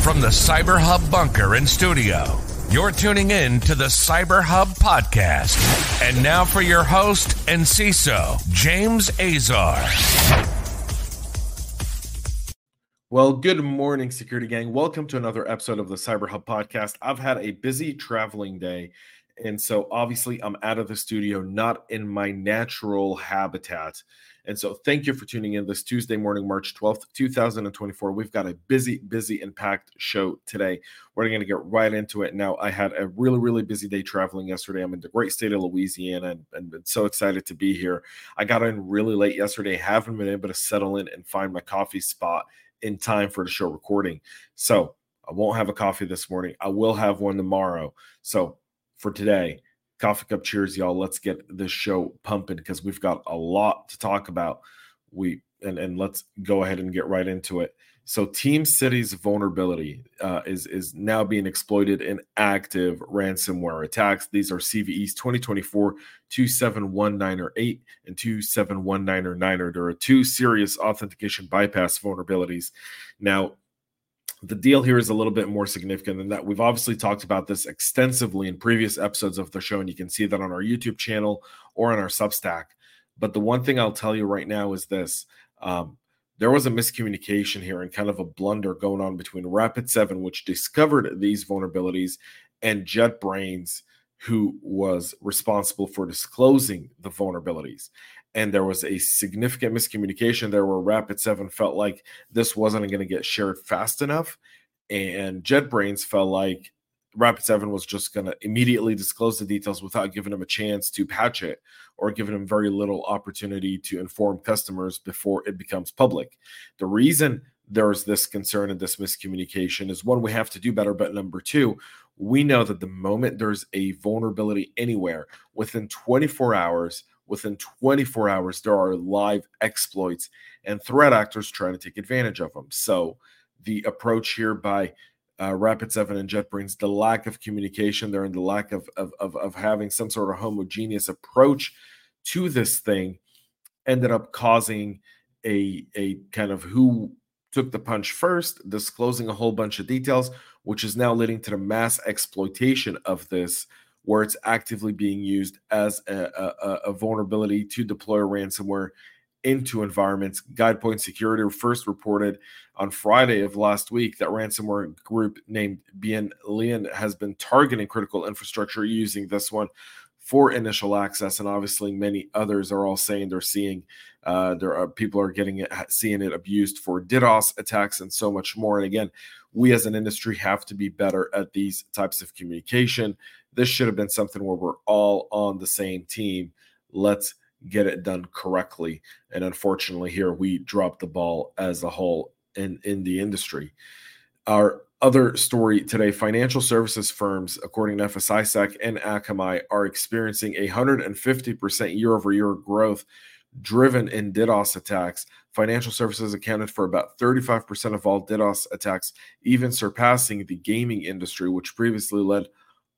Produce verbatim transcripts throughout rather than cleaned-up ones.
From the Cyber Hub bunker and studio, you're tuning in to the Cyber Hub podcast. And now for your host and C I S O, James Azar. Well, good morning, security gang. Welcome to another episode of the Cyber Hub podcast. I've had a busy traveling day, and so obviously I'm out of the studio, not in my natural habitat. And so thank you for tuning in this Tuesday morning, March twelfth, two thousand twenty-four. We've got a busy, busy and packed show today. We're going to get right into it. Now, I had a really, really busy day traveling yesterday. I'm in the great state of Louisiana and, and been so excited to be here. I got in really late yesterday, haven't been able to settle in and find my coffee spot in time for the show recording. So I won't have a coffee this morning. I will have one tomorrow. So for today, coffee cup cheers, y'all. Let's get this show pumping because we've got a lot to talk about. We and, and let's go ahead and get right into it. So TeamCity's vulnerability uh, is, is now being exploited in active ransomware attacks. These are C V Es twenty twenty-four two seven one nine er eight and two seven one nine er nine. There are two serious authentication bypass vulnerabilities. Now, the deal here is a little bit more significant than that. We've obviously talked about this extensively in previous episodes of the show, and you can see that on our YouTube channel or on our Substack. But the one thing I'll tell you right now is this. Um, there was a miscommunication here and kind of a blunder going on between Rapid seven, which discovered these vulnerabilities, and JetBrains, who was responsible for disclosing the vulnerabilities. And there was a significant miscommunication there where Rapid seven felt like this wasn't going to get shared fast enough. And JetBrains felt like Rapid seven was just going to immediately disclose the details without giving them a chance to patch it or giving them very little opportunity to inform customers before it becomes public. The reason there's this concern and this miscommunication is, one, we have to do better. But number two, we know that the moment there's a vulnerability anywhere, within twenty-four hours, Within twenty-four hours, there are live exploits and threat actors trying to take advantage of them. So the approach here by uh, Rapid seven and JetBrains, the lack of communication there and the lack of, of, of, of having some sort of homogeneous approach to this thing ended up causing a, a kind of who took the punch first, disclosing a whole bunch of details, which is now leading to the mass exploitation of this, where it's actively being used as a, a, a vulnerability to deploy ransomware into environments. GuidePoint Security first reported on Friday of last week that ransomware group named Bien Lien has been targeting critical infrastructure using this one for initial access, and obviously many others are all saying they're seeing uh, there are people are getting it, seeing it abused for DDoS attacks and so much more. And again, we as an industry have to be better at these types of communication. This should have been something where we're all on the same team. Let's get it done correctly. And unfortunately, here we dropped the ball as a whole in, in the industry. Our other story today, financial services firms, according to F S I S E C and Akamai, are experiencing a one hundred fifty percent year-over-year growth driven in DDoS attacks. Financial services accounted for about thirty-five percent of all DDoS attacks, even surpassing the gaming industry, which previously led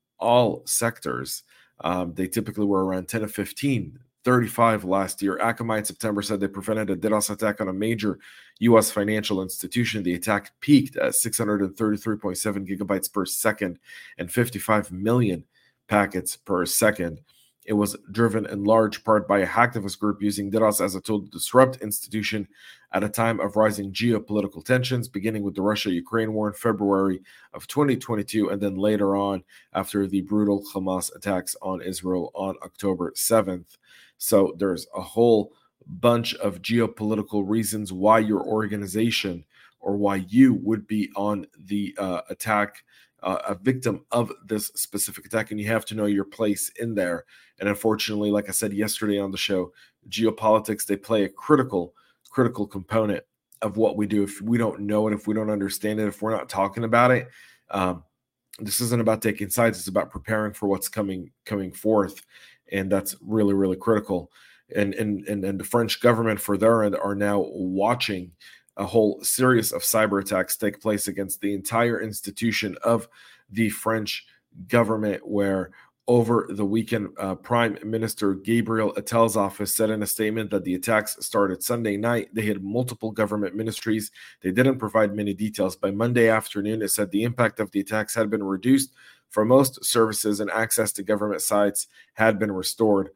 all sectors. Um, they typically were around ten to fifteen, thirty-five last year. Akamai in September said they prevented a DDoS attack on a major U S financial institution. The attack peaked at six hundred thirty-three point seven gigabytes per second and fifty-five million packets per second. It was driven in large part by a hacktivist group using DDoS as a tool to disrupt institution at a time of rising geopolitical tensions, beginning with the Russia-Ukraine war in February of twenty twenty-two, and then later on after the brutal Hamas attacks on Israel on October seventh. So there's a whole bunch of geopolitical reasons why your organization or why you would be on the uh, attack, uh, a victim of this specific attack, and you have to know your place in there. And unfortunately, like I said yesterday on the show, geopolitics, they play a critical, critical component of what we do. If we don't know it, if we don't understand it, if we're not talking about it, um, this isn't about taking sides. It's about preparing for what's coming coming forth, and that's really, really critical. And and and, and the French government, for their end, are now watching a whole series of cyber attacks take place against the entire institution of the French government, where over the weekend. Uh, Prime Minister Gabriel Attal's office said in a statement that the attacks started Sunday night. They hit multiple government ministries. They didn't provide many details. By Monday afternoon, it said the impact of the attacks had been reduced for most services and access to government sites had been restored.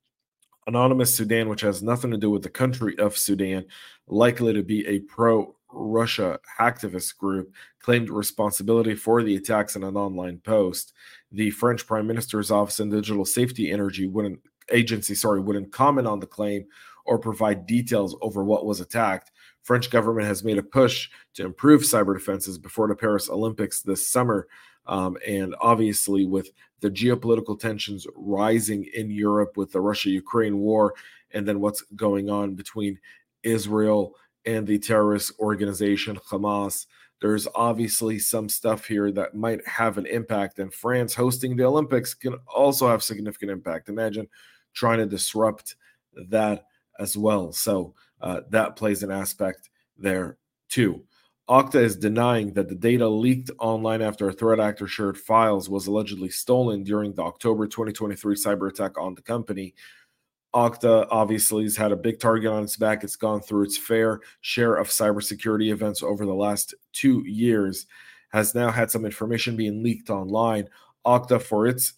Anonymous Sudan, which has nothing to do with the country of Sudan, likely to be a pro-Russia hacktivist group, claimed responsibility for the attacks in an online post. The French Prime Minister's Office and Digital Safety Energy wouldn't agency, sorry, wouldn't comment on the claim or provide details over what was attacked. French government has made a push to improve cyber defenses before the Paris Olympics this summer. Um, and obviously, with the geopolitical tensions rising in Europe with the Russia-Ukraine war, and then what's going on between Israel and the terrorist organization Hamas, there's obviously some stuff here that might have an impact. And France hosting the Olympics can also have significant impact. Imagine trying to disrupt that as well. So uh, that plays an aspect there too. Okta is denying that the data leaked online after a threat actor shared files was allegedly stolen during the October twenty twenty-three cyber attack on the company. Okta obviously has had a big target on its back. It's gone through its fair share of cybersecurity events over the last two years, has now had some information being leaked online. Okta, for its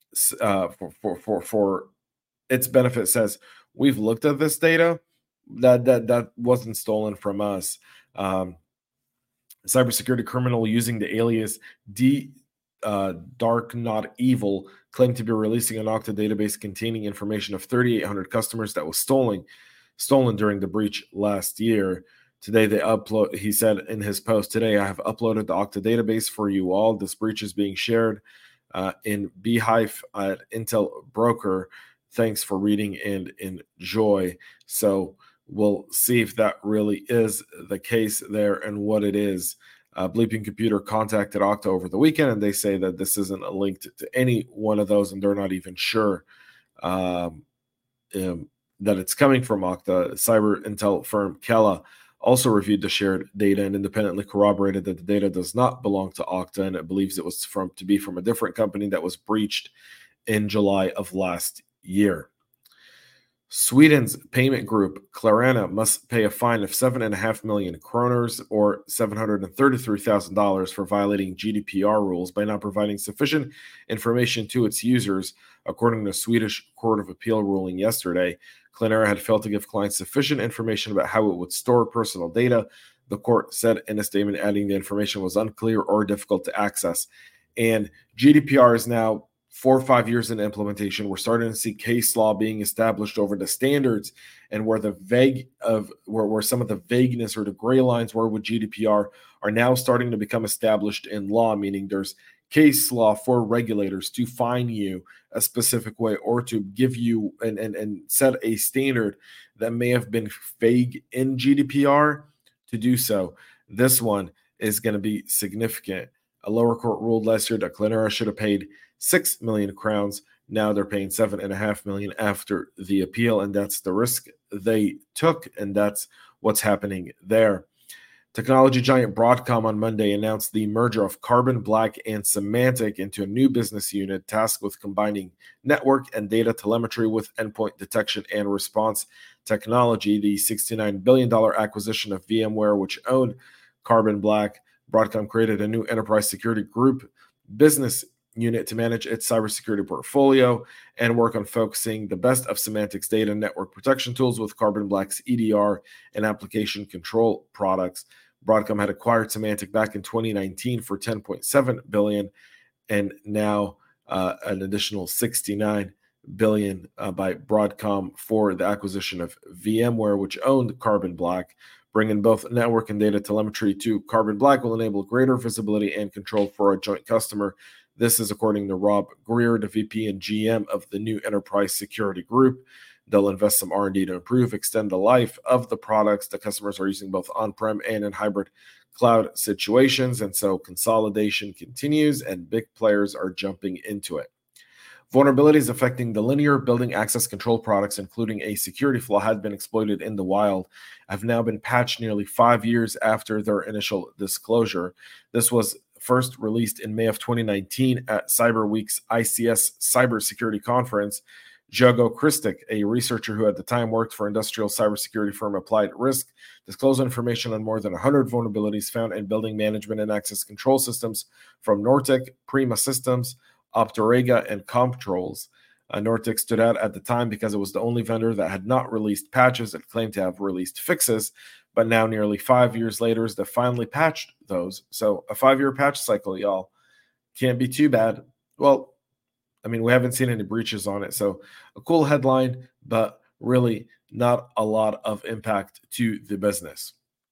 uh, for, for for for its benefit, says we've looked at this data. That that that wasn't stolen from us. Um, cybersecurity criminal using the alias D uh, Dark Not Evil claimed to be releasing an Okta database containing information of thirty-eight hundred customers that was stolen stolen during the breach last year. Today they upload. He said in his post, "Today I have uploaded the Okta database for you all. This breach is being shared uh, in Beehive at Intel Broker. Thanks for reading and enjoy." So we'll see if that really is the case there and what it is. Uh, Bleeping Computer contacted Okta over the weekend, and they say that this isn't linked to any one of those, and they're not even sure um, um, that it's coming from Okta. Cyber intel firm Kela also reviewed the shared data and independently corroborated that the data does not belong to Okta, and it believes it was from to be from a different company that was breached in July of last year. Sweden's payment group Klarna must pay a fine of seven point five million kroners or seven hundred thirty-three thousand dollars for violating G D P R rules by not providing sufficient information to its users, according to a Swedish Court of Appeal ruling yesterday. Klarna had failed to give clients sufficient information about how it would store personal data, the court said in a statement, adding the information was unclear or difficult to access. And G D P R is now four or five years in implementation. We're starting to see case law being established over the standards, and where the vague of where, where some of the vagueness or the gray lines were with G D P R are now starting to become established in law, meaning there's case law for regulators to fine you a specific way or to give you and, and, and set a standard that may have been vague in G D P R to do so. This one is going to be significant. A lower court ruled last year that Klarna should have paid six million crowns. Now they're paying seven and a half million after the appeal, and that's the risk they took, and that's what's happening there. Technology giant Broadcom on Monday announced the merger of Carbon Black and Symantec into a new business unit tasked with combining network and data telemetry with endpoint detection and response technology. The sixty-nine billion dollars acquisition of VMware, which owned Carbon Black, Broadcom created a new enterprise security group business unit to manage its cybersecurity portfolio and work on focusing the best of Symantec's data network protection tools with Carbon Black's E D R and application control products. Broadcom had acquired Symantec back in twenty nineteen for ten point seven billion dollars, and now uh, an additional sixty-nine billion dollars uh, by Broadcom for the acquisition of VMware, which owned Carbon Black. Bringing both network and data telemetry to Carbon Black will enable greater visibility and control for a joint customer. This is according to Rob Greer, the V P and G M of the new enterprise security group. They'll invest some R and D to improve, extend the life of the products the customers are using both on-prem and in hybrid cloud situations. And so consolidation continues and big players are jumping into it. Vulnerabilities affecting the linear building access control products, including a security flaw, had been exploited in the wild, have now been patched nearly five years after their initial disclosure. This was first released in May of twenty nineteen at CyberWeek's I C S Cybersecurity Conference, Jogo Kristic, a researcher who at the time worked for industrial cybersecurity firm Applied Risk, disclosed information on more than one hundred vulnerabilities found in building management and access control systems from Nortec, Prima Systems, Optorega, and Comptrols. Uh, Nortec stood out at the time because it was the only vendor that had not released patches. It claimed to have released fixes, but now nearly five years later, they finally patched those. So a five-year patch cycle, y'all. Can't be too bad. Well, I mean, we haven't seen any breaches on it. So a cool headline, but really not a lot of impact to the business.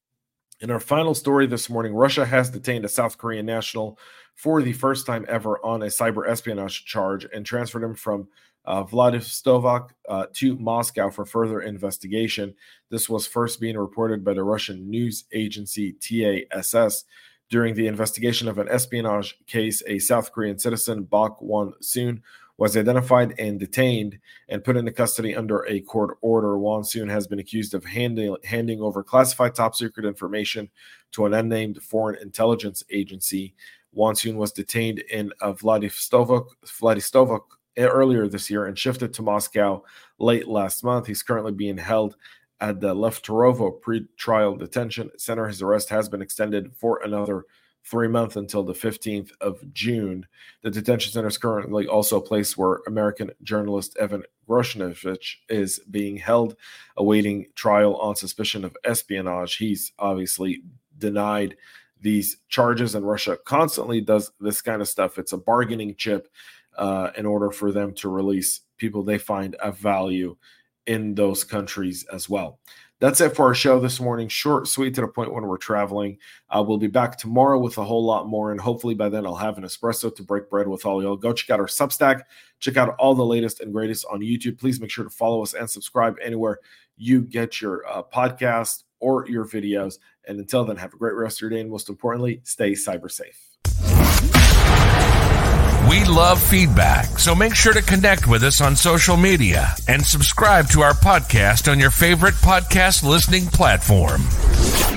In our final story this morning, Russia has detained a South Korean national for the first time ever on a cyber espionage charge and transferred him from uh, Vladivostok uh, to Moscow for further investigation. This was first being reported by the Russian news agency T A S S. During the investigation of an espionage case, a South Korean citizen, Bak Won-soon, was identified and detained and put into custody under a court order. Won-soon has been accused of handing, handing over classified top-secret information to an unnamed foreign intelligence agency. Won-soon was detained in uh, Vladivostok, Vladivostok earlier this year and shifted to Moscow late last month. He's currently being held at the Leftorovo pre-trial detention center. His arrest has been extended for another three months until the fifteenth of June. The detention center is currently also a place where American journalist Evan Groshanovich is being held, awaiting trial on suspicion of espionage. He's obviously denied these charges, and Russia constantly does this kind of stuff. It's a bargaining chip uh, in order for them to release people they find of value in those countries as well. That's it for our show this morning. Short, sweet, to the point when we're traveling. Uh, we'll be back tomorrow with a whole lot more, and hopefully by then I'll have an espresso to break bread with all y'all. Go check out our Substack. Check out all the latest and greatest on YouTube. Please make sure to follow us and subscribe anywhere you get your uh, podcast or your videos. And until then, have a great rest of your day, and most importantly, stay cyber safe. We love feedback, so make sure to connect with us on social media and subscribe to our podcast on your favorite podcast listening platform.